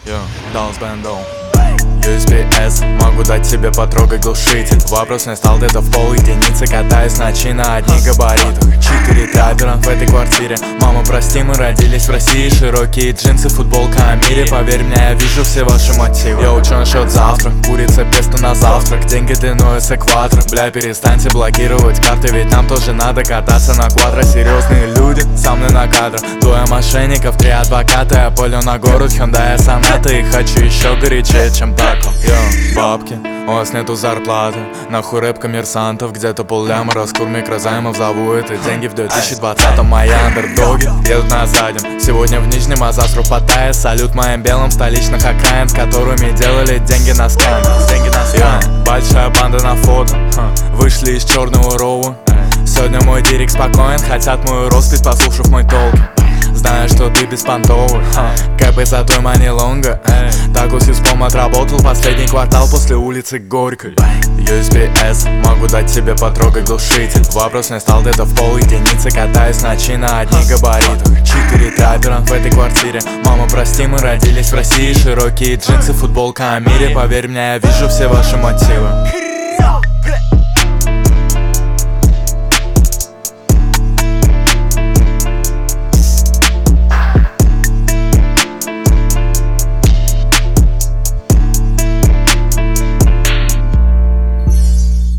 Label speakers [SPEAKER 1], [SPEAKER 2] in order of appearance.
[SPEAKER 1] Даллас Бэндоу. USPS, могу дать тебе потрогать глушитель. Вопрос не стал где-то в пол единицы. Катаюсь ночи на одних габаритах. 4 трапера в этой квартире. Мама, прости, мы родились в России. Широкие джинсы, футболка о мире. Поверь мне, я вижу все ваши мотивы. Я учу насчет завтра, курица, песто на завтрак. Деньги длиной с экватор. Бля, перестаньте блокировать карты, ведь нам тоже надо кататься на квадро. Серьезные люди, со мной на кадрах. Двое мошенников, 3 адвоката. Я полю на город, Hyundai Sonata. И хочу еще горячее, чем тако. Бабки, у вас нету зарплаты. Нахуй рэп коммерсантов. Где-то полляма, раскур микрозаймов. Зову это деньги в 2020-м. Мои андердоги едут на заднем. Сегодня в Нижнем, а завтра в Паттайе. Салют моим белым столичных окраин, с которыми делали деньги на скам. Большая банда на фото. Вышли из черного роу. Сегодня мой директ спокоен. Хотят мою роспись, послушав мой толк. Знаю, что ты беспонтовый. Кэп за той мани лонга. Так усиспом отработал последний квартал после улицы Горькой. USPS, могу дать тебе потрогать глушитель. Вопрос не стал где-то в пол единицы. Катаюсь ночи на одних габаритах. 4 трапера в этой квартире. Мама, прости, мы родились в России. Широкие джинсы, футболка о мире. Поверь мне, я вижу все ваши мотивы.